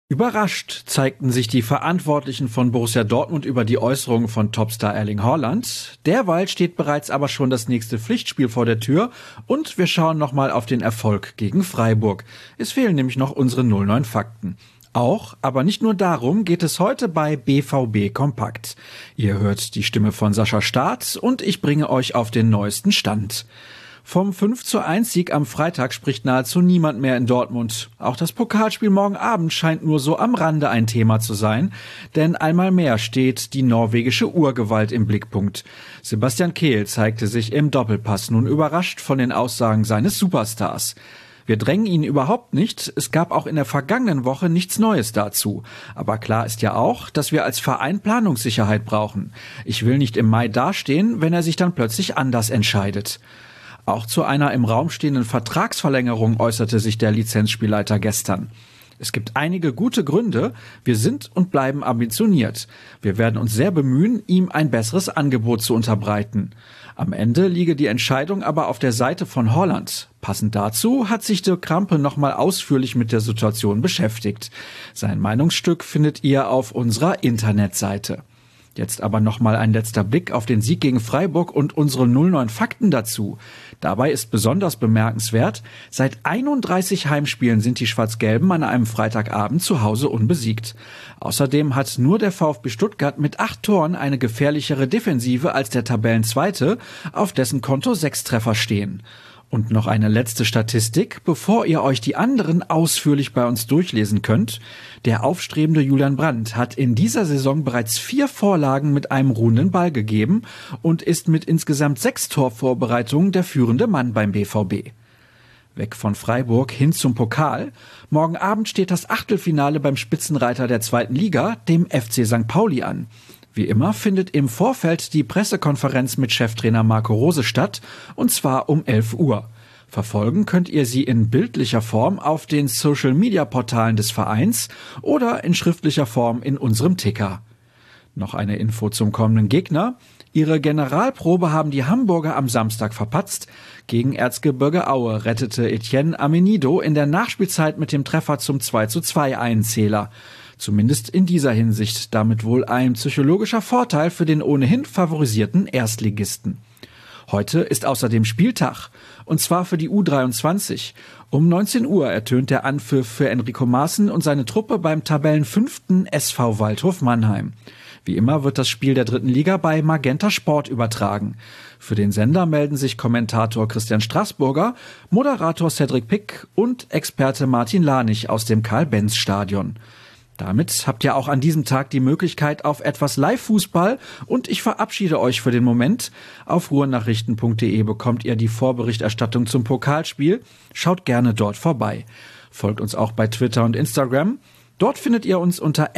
Überrascht zeigten sich die Verantwortlichen von Borussia Dortmund über die Äußerungen von Topstar Erling Haaland. Derweil steht bereits aber schon das nächste Pflichtspiel vor der Tür und wir schauen nochmal auf den Erfolg gegen Freiburg. Es fehlen nämlich noch unsere 09 Fakten. Auch, aber nicht nur darum, geht es heute bei BVB Kompakt. Ihr hört die Stimme von Sascha Staat und ich bringe euch auf den neuesten Stand. Vom 5:1-Sieg am Freitag spricht nahezu niemand mehr in Dortmund. Auch das Pokalspiel morgen Abend scheint nur so am Rande ein Thema zu sein, denn einmal mehr steht die norwegische Urgewalt im Blickpunkt. Sebastian Kehl zeigte sich im Doppelpass nun überrascht von den Aussagen seines Superstars. Wir drängen ihn überhaupt nicht, es gab auch in der vergangenen Woche nichts Neues dazu. Aber klar ist ja auch, dass wir als Verein Planungssicherheit brauchen. Ich will nicht im Mai dastehen, wenn er sich dann plötzlich anders entscheidet. Auch zu einer im Raum stehenden Vertragsverlängerung äußerte sich der Lizenzspielleiter gestern. Es gibt einige gute Gründe, wir sind und bleiben ambitioniert. Wir werden uns sehr bemühen, ihm ein besseres Angebot zu unterbreiten. Am Ende liege die Entscheidung aber auf der Seite von Haaland. Passend dazu hat sich Dirk Krampe nochmal ausführlich mit der Situation beschäftigt. Sein Meinungsstück findet ihr auf unserer Internetseite. Jetzt aber nochmal ein letzter Blick auf den Sieg gegen Freiburg und unsere 09 Fakten dazu. Dabei ist besonders bemerkenswert, seit 31 Heimspielen sind die Schwarz-Gelben an einem Freitagabend zu Hause unbesiegt. Außerdem hat nur der VfB Stuttgart mit 8 Toren eine gefährlichere Defensive als der Tabellenzweite, auf dessen Konto 6 Treffer stehen. Und noch eine letzte Statistik, bevor ihr euch die anderen ausführlich bei uns durchlesen könnt. Der aufstrebende Julian Brandt hat in dieser Saison bereits 4 Vorlagen mit einem ruhenden Ball gegeben und ist mit insgesamt 6 Torvorbereitungen der führende Mann beim BVB. Weg von Freiburg hin zum Pokal. Morgen Abend steht das Achtelfinale beim Spitzenreiter der 2. Liga, dem FC St. Pauli, an. Wie immer findet im Vorfeld die Pressekonferenz mit Cheftrainer Marco Rose statt, und zwar um 11 Uhr. Verfolgen könnt ihr sie in bildlicher Form auf den Social-Media-Portalen des Vereins oder in schriftlicher Form in unserem Ticker. Noch eine Info zum kommenden Gegner. Ihre Generalprobe haben die Hamburger am Samstag verpatzt. Gegen Erzgebirge Aue rettete Etienne Amenido in der Nachspielzeit mit dem Treffer zum 2:2 einen Zähler. Zumindest in dieser Hinsicht damit wohl ein psychologischer Vorteil für den ohnehin favorisierten Erstligisten. Heute ist außerdem Spieltag, und zwar für die U23. Um 19 Uhr ertönt der Anpfiff für Enrico Maaßen und seine Truppe beim Tabellenfünften SV Waldhof Mannheim. Wie immer wird das Spiel der 3. Liga bei Magenta Sport übertragen. Für den Sender melden sich Kommentator Christian Straßburger, Moderator Cedric Pick und Experte Martin Lanich aus dem Karl-Benz-Stadion. Damit habt ihr auch an diesem Tag die Möglichkeit auf etwas Live-Fußball und ich verabschiede euch für den Moment. Auf ruhrnachrichten.de bekommt ihr die Vorberichterstattung zum Pokalspiel. Schaut gerne dort vorbei. Folgt uns auch bei Twitter und Instagram. Dort findet ihr uns unter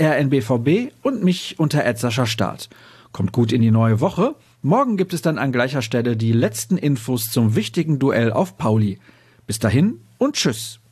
@rnbvb und mich unter @SaschaStaat. Kommt gut in die neue Woche. Morgen gibt es dann an gleicher Stelle die letzten Infos zum wichtigen Duell auf Pauli. Bis dahin und tschüss.